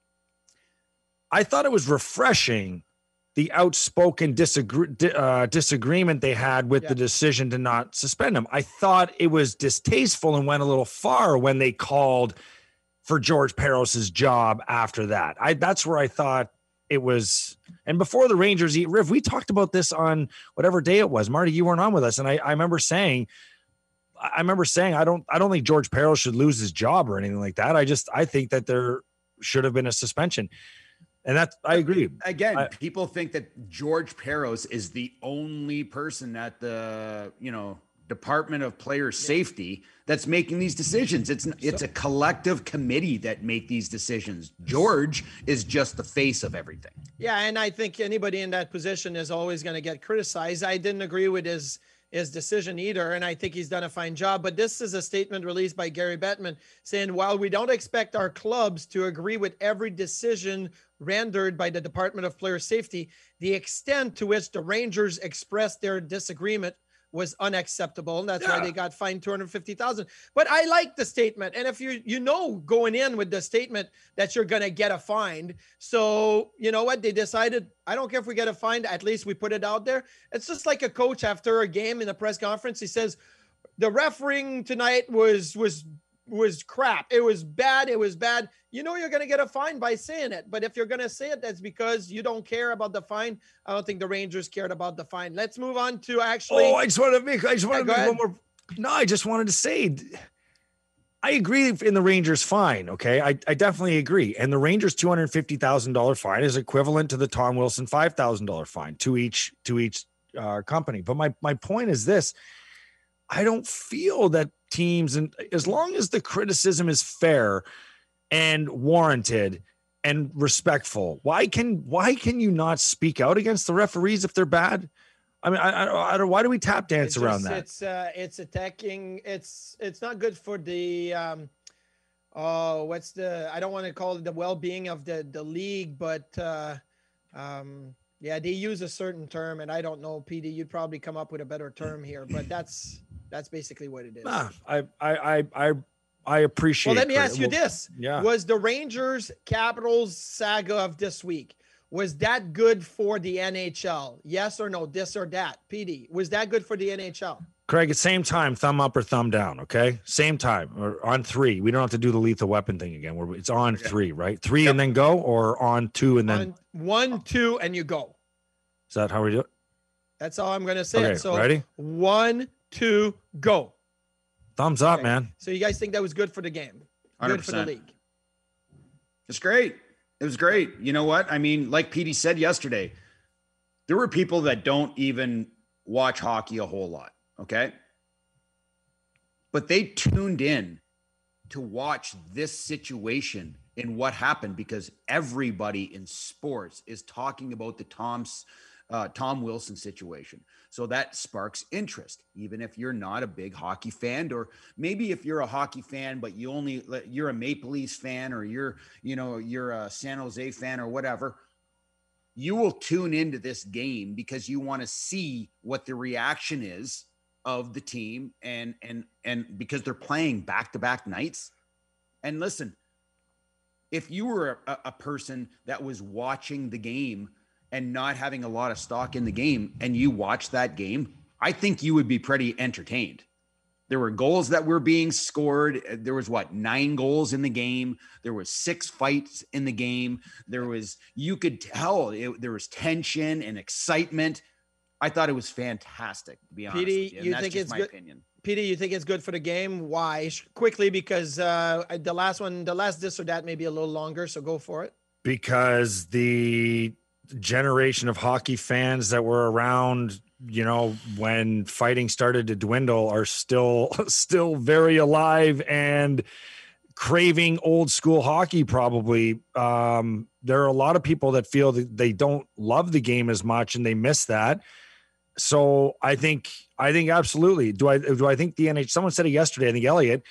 I thought it was refreshing, the outspoken disagreement they had with the decision to not suspend him. I thought it was distasteful and went a little far when they called for George Parros' job after that. That's where I thought it was. And before the Rangers Riv, we talked about this on whatever day it was. Marty, you weren't on with us. And I remember saying, I don't think George Parros should lose his job or anything like that. I think that there should have been a suspension. And I agree. Again, people think that George Parros is the only person at the, Department of Player Safety that's making these decisions. It's a collective committee that make these decisions. George is just the face of everything. Yeah, and I think anybody in that position is always going to get criticized. I didn't agree with his decision either, and I think he's done a fine job. But this is a statement released by Gary Bettman saying, while we don't expect our clubs to agree with every decision rendered by the Department of Player Safety, the extent to which the Rangers expressed their disagreement was unacceptable, and that's why they got fined $250,000. But I like the statement, and if you going in with the statement that you're going to get a fine, so you know what they decided. I don't care if we get a fine. At least we put it out there. It's just like a coach after a game in a press conference. He says the refereeing tonight was crap. It was bad. You're going to get a fine by saying it. But if you're going to say it, that's because you don't care about the fine. I don't think the Rangers cared about the fine. Let's move on to actually. I just wanted to make one more. No, I just wanted to say, I agree in the Rangers fine. Okay. I definitely agree. And the Rangers $250,000 fine is equivalent to the Tom Wilson $5,000 fine to each company. But my point is this, I don't feel that teams, and as long as the criticism is fair and warranted and respectful, why can you not speak out against the referees if they're bad? I mean, I don't. Why do we tap dance around that? It's attacking. It's not good for the. I don't want to call it the well-being of the league, but they use a certain term, and I don't know, PD. You'd probably come up with a better term here, but that's basically what it is. I appreciate. Well, let me ask you this: yeah. Was the Rangers Capitals saga of this week, was that good for the NHL? Yes or no? This or that? PD, was that good for the NHL? Craig, at same time, thumb up or thumb down. Okay, same time or on three. We don't have to do the lethal weapon thing again. It's on three, right? Three and then go, or on two and then on 1, 2 and you go. Is that how we do it? That's all I'm going to say. Okay, so ready? 1, 2, go. Thumbs up, man. So you guys think that was good for the game? 100%. Good for the league? It's great. It was great. You know what? I mean, like Petey said yesterday, there were people that don't even watch hockey a whole lot, okay? But they tuned in to watch this situation in what happened, because everybody in sports is talking about the Tom Wilson situation. So that sparks interest, even if you're not a big hockey fan, or maybe if you're a hockey fan, but you're a Maple Leafs fan, or you're a San Jose fan or whatever. You will tune into this game because you want to see what the reaction is of the team, and because they're playing back-to-back nights. And listen, if you were a person that was watching the game and not having a lot of stock in the game, and you watched that game, I think you would be pretty entertained. There were goals that were being scored. There was 9 goals in the game. There was 6 fights in the game. You could tell there was tension and excitement. I thought it was fantastic, to be honest. PD, you think it's good? Opinion. PD, you think it's good for the game? Why? Quickly, because the last this or that may be a little longer, so go for it. Because the generation of hockey fans that were around, when fighting started to dwindle, are still very alive and craving old school hockey. Probably there are a lot of people that feel that they don't love the game as much and they miss that. So I think absolutely. Do I think the NHL? Someone said it yesterday. I think Elliot.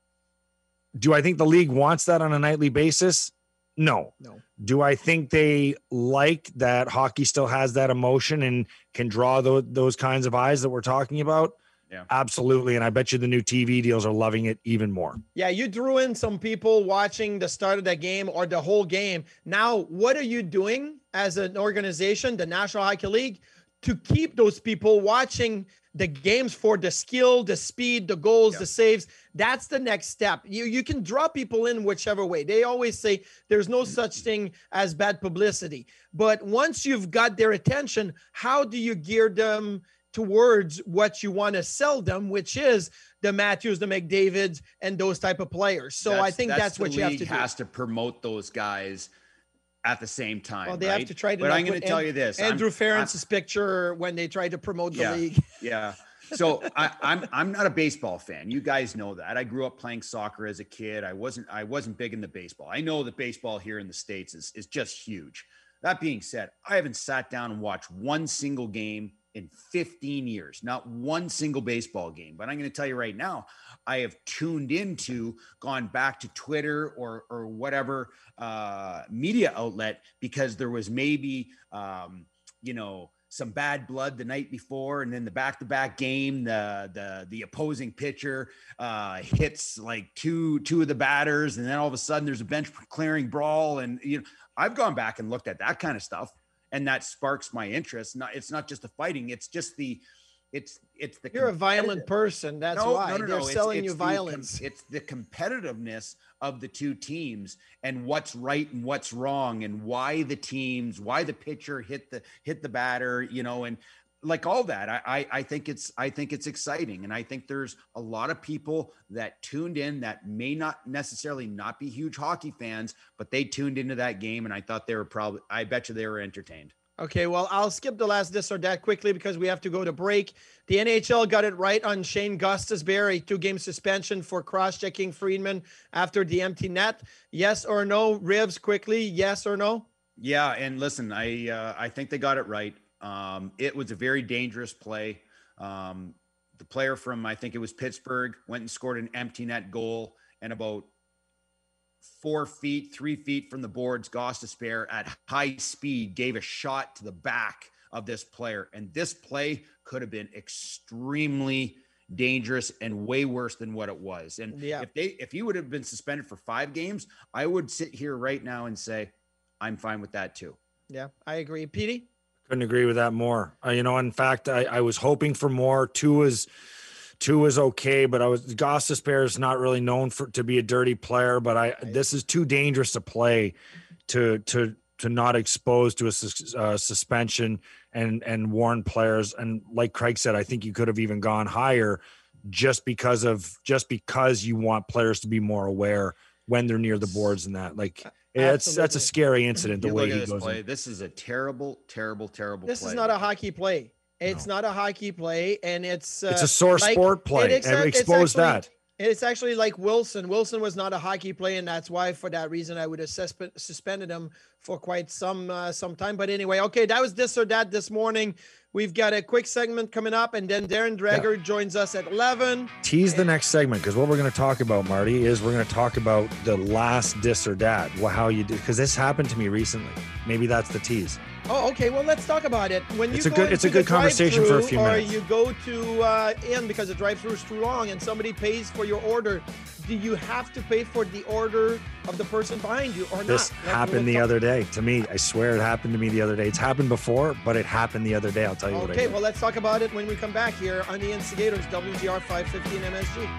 Do I think the league wants that on a nightly basis? No. Do I think they like that hockey still has that emotion and can draw those kinds of eyes that we're talking about? Yeah, absolutely. And I bet you the new TV deals are loving it even more. Yeah, you drew in some people watching the start of the game or the whole game. Now, what are you doing as an organization, the National Hockey League, to keep those people watching the games for the skill, the speed, the goals, the saves? That's the next step. You can draw people in whichever way. They always say there's no such thing as bad publicity. But once you've got their attention, how do you gear them towards what you want to sell them, which is the Matthews, the McDavids, and those type of players? So I think that's what you have to do. The league has to promote those guys at the same time. Well, they have to try to. But I'm going to tell you this: Andrew Ferentz' picture when they tried to promote the league. Yeah. So I'm not a baseball fan. You guys know that. I grew up playing soccer as a kid. I wasn't big into baseball. I know that baseball here in the States is just huge. That being said, I haven't sat down and watched one single game in 15 years, not one single baseball game. But I'm going to tell you right now, I have gone back to Twitter or whatever media outlet, because there was maybe, some bad blood the night before, and then the back-to-back game, the opposing pitcher hits like two of the batters, and then all of a sudden there's a bench clearing brawl, and I've gone back and looked at that kind of stuff, and that sparks my interest. It's not just the fighting; it's just you're a violent person. That's why they're selling you violence. It's the competitiveness of the two teams and what's right and what's wrong, and why the pitcher hit the batter, and like all that. I think it's exciting. And I think there's a lot of people that tuned in that may not necessarily not be huge hockey fans, but they tuned into that game. And I thought I bet you they were entertained. Okay, well, I'll skip the last this or that quickly because we have to go to break. The NHL got it right on Shane Gostisbehere, a 2-game suspension for cross-checking Friedman after the empty net. Yes or no? Rivs, quickly, yes or no? Yeah, and listen, I think they got it right. It was a very dangerous play. The player from, I think it was Pittsburgh, went and scored an empty net goal, and about 3 feet from the boards, Gostisbehere at high speed gave a shot to the back of this player. And this play could have been extremely dangerous and way worse than what it was. And if he would have been suspended for 5 games, I would sit here right now and say, I'm fine with that too. Yeah, I agree. Petey? Couldn't agree with that more. In fact, I was hoping for more. 2 is okay, but Gostisbehere is not really known to be a dirty player, but this is too dangerous to play to not expose to a suspension and warn players. And like Craig said, I think you could have even gone higher just because you want players to be more aware when they're near the boards and that. That's a scary incident. The way he goes play. This is a terrible play. This is not a hockey play. It's not a hockey play, and it's a sore sport play. And expose that. It's actually like Wilson. Wilson was not a hockey player, and that's why, for that reason, I would have suspended him for quite some time. But anyway, okay, that was this or that this morning. We've got a quick segment coming up, and then Darren Dreger joins us at 11. Tease the next segment, because what we're going to talk about, Marty, is we're going to talk about the last this or that, how you do, because this happened to me recently. Maybe that's the tease. Oh, okay. Well, let's talk about it. When it's a good conversation for a few minutes. Or you go to in because the drive-through is too long, and somebody pays for your order. Do you have to pay for the order of the person behind you or not? This happened the other day to me. I swear it happened to me the other day. It's happened before, but it happened the other day. I'll tell you what I did. Okay, well, let's talk about it when we come back here on The Instigators, WGR 550 and MSG.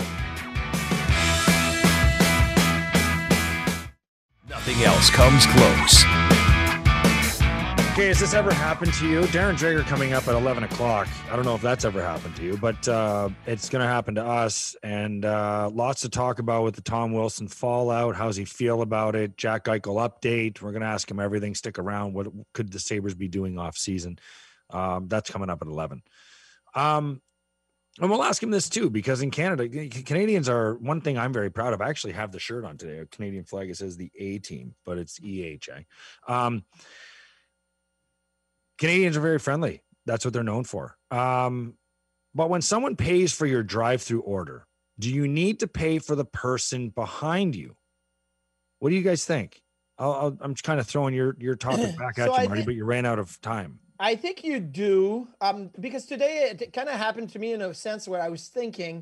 Nothing else comes close. Okay, has this ever happened to you? Darren Dreger coming up at 11 o'clock. I don't know if that's ever happened to you, but it's going to happen to us. And lots to talk about with the Tom Wilson fallout. How's he feel about it? Jack Eichel update. We're going to ask him everything. Stick around. What could the Sabres be doing off season? That's coming up at 11. And we'll ask him this too, because in Canada, Canadians are one thing I'm very proud of. I actually have the shirt on today, a Canadian flag. It says the A team, but it's EHA. Canadians are very friendly. That's what they're known for. But when someone pays for your drive-through order, do you need to pay for the person behind you? What do you guys think? I'm just kind of throwing your topic back at you, Marty, but you ran out of time. I think you do, because today it kind of happened to me in a sense where I was thinking,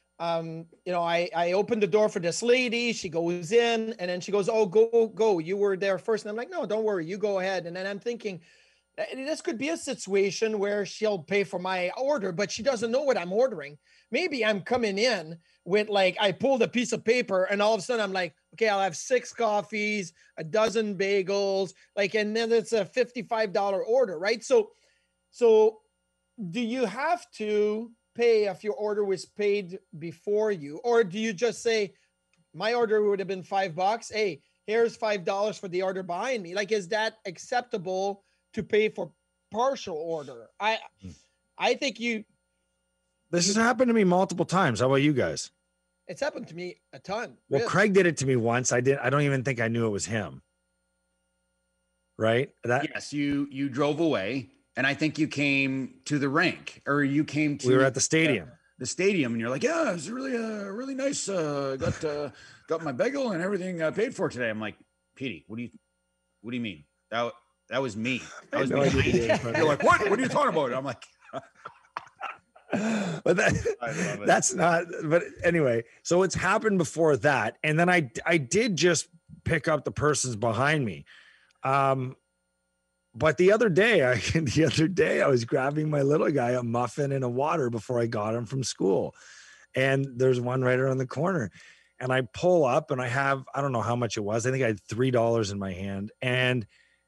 I opened the door for this lady. She goes in, and then she goes, "Oh, go. You were there first." And I'm like, "No, don't worry. You go ahead." And then I'm thinking, this could be a situation where she'll pay for my order, but she doesn't know what I'm ordering. Maybe I'm coming in with I pulled a piece of paper and all of a sudden I'm like, okay, I'll have 6 coffees, a dozen bagels, and then it's a $55 order, right? So do you have to pay if your order was paid before you, or do you just say, my order would have been $5. Hey, here's $5 for the order behind me. Is that acceptable to pay for partial order? I think this has happened to me multiple times. How about you guys? It's happened to me a ton. Well, really. Craig did it to me once. I don't even think I knew it was him. Right? Yes, you drove away, and I think you came to the rink, or you came to. We were at the stadium. The stadium, and you're like, yeah, it was really nice. Got my bagel and everything paid for today. I'm like, Petey, what do you mean? That was me. That was me. You're like, what? What are you talking about? I'm like, but that's not. But anyway, so it's happened before that, and then I did just pick up the person's behind me. But the other day I was grabbing my little guy a muffin and a water before I got him from school, and there's one right around the corner, and I pull up and I don't know how much it was. I think I had $3 in my hand, and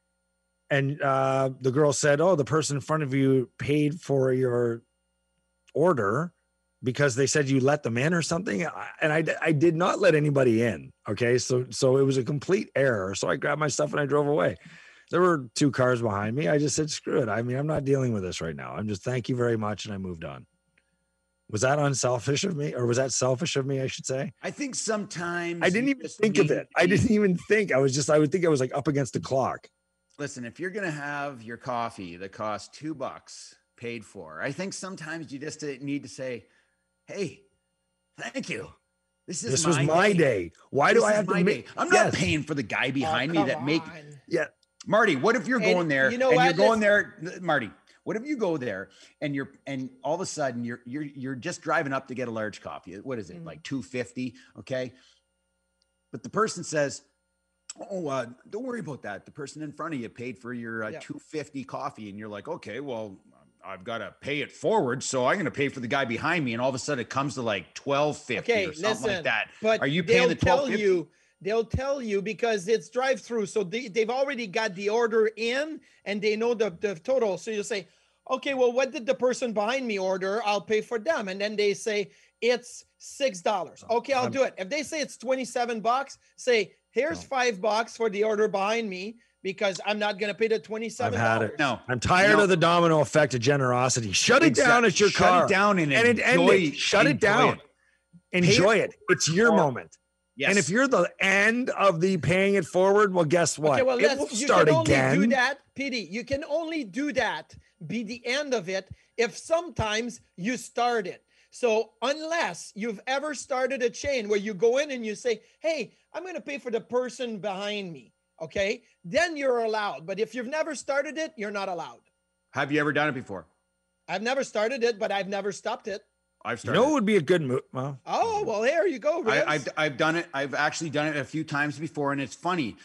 the girl said, "Oh, the person in front of you paid for your order because they said you let them in or something." And I did not let anybody in. Okay. So it was a complete error. So I grabbed my stuff and I drove away. There were 2 cars behind me. I just said, screw it. I mean, I'm not dealing with this right now. I'm just, thank you very much. And I moved on. Was that unselfish of me, or was that selfish of me? I should say. I think sometimes I didn't even think of it. I didn't even think. I would think I was up against the clock. Listen, if you're going to have your coffee that costs $2 paid for, I think sometimes you just need to say, hey, thank you. This was my day. Why do I have to make? I'm not paying for the guy behind me that make. Yeah. Marty, what if you're going there Marty, what if you go there and all of a sudden you're just driving up to get a large coffee? What is it? Like $2.50. Okay. But the person says, "Oh, don't worry about that. The person in front of you paid for your $2.50 coffee." And you're like, okay, well, I've got to pay it forward, so I'm going to pay for the guy behind me. And all of a sudden it comes to like $12.50 or something like that. But are you paying the $12.50? They'll tell you because it's drive-through. So they've already got the order in and they know the total. So you'll say, okay, well, what did the person behind me order? I'll pay for them. And then they say, it's $6. Okay, I'll do it. If they say it's $27, say, here's $5 for the order behind me, because I'm not going to pay the $27. I've had it. No, I'm tired of the domino effect of generosity. Shut it down. It's your car. Shut it down and end it. Shut it down. Enjoy it. It's your moment. Yes. And if you're the end of the paying it forward, well, guess what? Okay, well, it will start you can again. only do that, PD. You can only do that, be the end of it, if sometimes you start it. So unless you've ever started a chain where you go in and you say, hey, I'm going to pay for the person behind me, okay? Then you're allowed. But if you've never started it, you're not allowed. Have you ever done it before? I've never started it, but I've never stopped it. I've started. You know, it would be a good move. Well, there you go, Riz. I've done it. I've actually done it a few times before, and it's funny.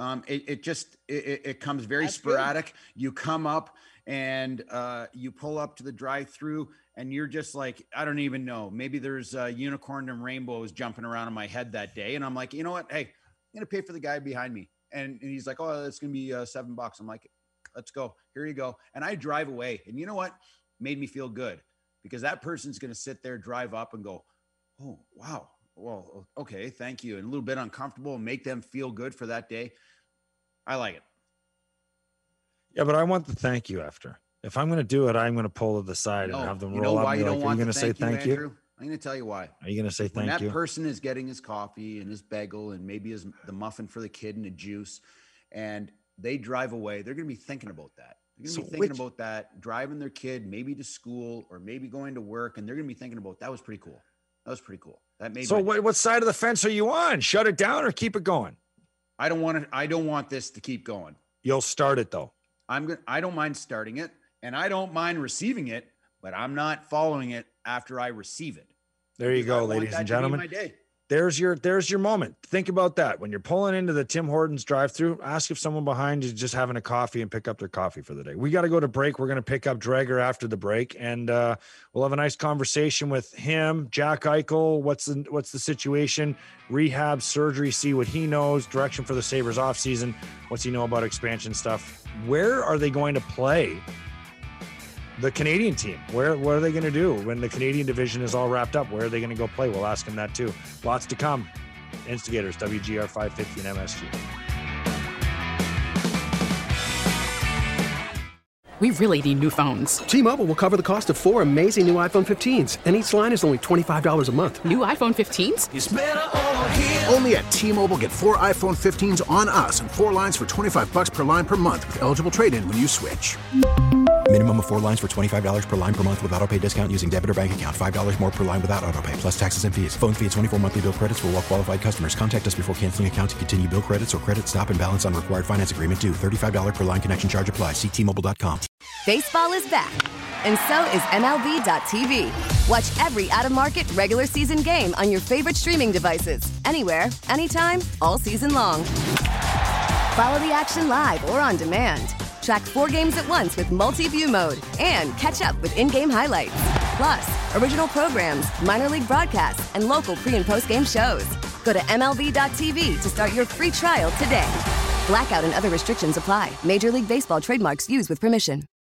It comes very sporadic. Good. You come up and you pull up to the drive-through, and you're just like, I don't even know. Maybe there's unicorn and rainbows jumping around in my head that day, and I'm like, you know what? Hey, I'm gonna pay for the guy behind me, and he's like, oh, it's gonna be $7. I'm like, let's go. Here you go. And I drive away, and you know what? Made me feel good. Because that person's going to sit there, drive up and go, oh, wow. Well, okay, thank you. And a little bit uncomfortable and make them feel good for that day. I like it. Yeah, but I want the thank you after. If I'm going to do it, I'm going to pull to the side and have them roll up. Why you don't want are you going to say thank you? Andrew? I'm going to tell you why. Are you going to say thank you? When that person is getting his coffee and his bagel and maybe the muffin for the kid and the juice, and they drive away, they're going to be thinking about that. They're going to be thinking about that, driving their kid maybe to school or maybe going to work, and they're going to be thinking about, that was pretty cool. That was pretty cool. That made So what side of the fence are you on? Shut it down or keep it going? I don't want this to keep going. You'll start it though. I don't mind starting it, and I don't mind receiving it, but I'm not following it after I receive it. There you go, ladies and gentlemen. There's your moment. Think about that. When you're pulling into the Tim Hortons drive-thru, ask if someone behind you is just having a coffee and pick up their coffee for the day. We got to go to break. We're going to pick up Drager after the break, and we'll have a nice conversation with him, Jack Eichel. What's the situation? Rehab, surgery, see what he knows. Direction for the Sabres offseason. What's he know about expansion stuff? Where are they going to play the Canadian team? What are they going to do when the Canadian division is all wrapped up? Where are they going to go play? We'll ask him that too. Lots to come. Instigators, WGR 550 and MSG. We really need new phones. T-Mobile will cover the cost of 4 amazing new iPhone 15s, and each line is only $25 a month. New iPhone 15s? It's better over here. Only at T-Mobile, get 4 iPhone 15s on us and 4 lines for $25 per line per month with eligible trade-in when you switch. Minimum of 4 lines for $25 per line per month with autopay discount using debit or bank account. $5 more per line without autopay, plus taxes and fees. Phone fee at 24 monthly bill credits for well-qualified customers. Contact us before canceling account to continue bill credits or credit stop and balance on required finance agreement due. $35 per line connection charge applies. See T-Mobile.com. Baseball is back, and so is MLB.tv. Watch every out-of-market regular season game on your favorite streaming devices. Anywhere, anytime, all season long. Follow the action live or on demand. Track 4 games at once with multi-view mode and catch up with in-game highlights. Plus, original programs, minor league broadcasts, and local pre- and post-game shows. Go to MLB.tv to start your free trial today. Blackout and other restrictions apply. Major League Baseball trademarks used with permission.